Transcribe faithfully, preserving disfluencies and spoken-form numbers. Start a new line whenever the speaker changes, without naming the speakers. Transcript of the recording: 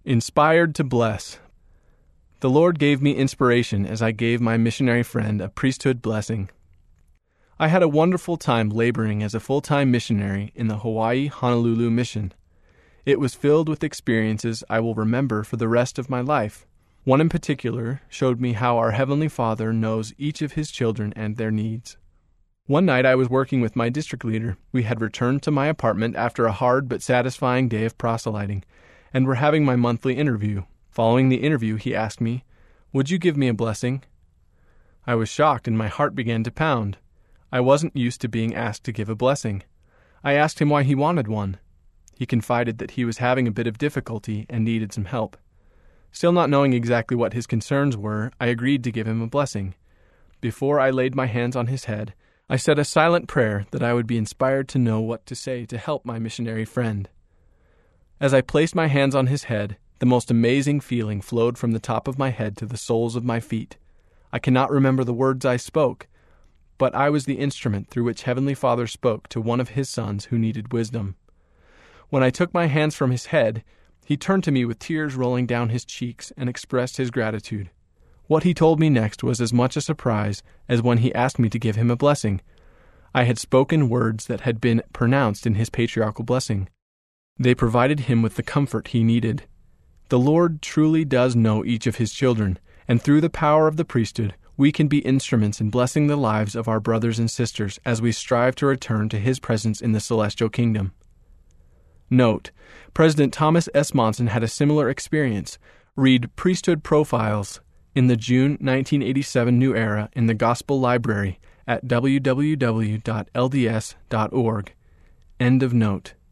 Inspired to bless. The Lord gave me inspiration as I gave my missionary friend a priesthood blessing. I had a wonderful time laboring as a full-time missionary in the Hawaii Honolulu mission. It was filled with experiences I will remember for the rest of my life. One in particular showed me how our Heavenly Father knows each of His children and their needs. One night I was working with my district leader. We had returned to my apartment after a hard but satisfying day of proselyting, and were having my monthly interview. Following the interview, he asked me, "Would you give me a blessing?" I was shocked and my heart began to pound. I wasn't used to being asked to give a blessing. I asked him why he wanted one. He confided that he was having a bit of difficulty and needed some help. Still not knowing exactly what his concerns were, I agreed to give him a blessing. Before I laid my hands on his head, I said a silent prayer that I would be inspired to know what to say to help my missionary friend. As I placed my hands on his head, the most amazing feeling flowed from the top of my head to the soles of my feet. I cannot remember the words I spoke, but I was the instrument through which Heavenly Father spoke to one of His sons who needed wisdom. When I took my hands from his head, he turned to me with tears rolling down his cheeks and expressed his gratitude. What he told me next was as much a surprise as when he asked me to give him a blessing. I had spoken words that had been pronounced in his patriarchal blessing. They provided him with the comfort he needed. The Lord truly does know each of His children, and through the power of the priesthood, we can be instruments in blessing the lives of our brothers and sisters as we strive to return to His presence in the celestial kingdom. Note: President Thomas S. Monson had a similar experience. Read Priesthood Profiles in the June nineteen eighty-seven New Era in the Gospel Library at w w w dot l d s dot org. End of note.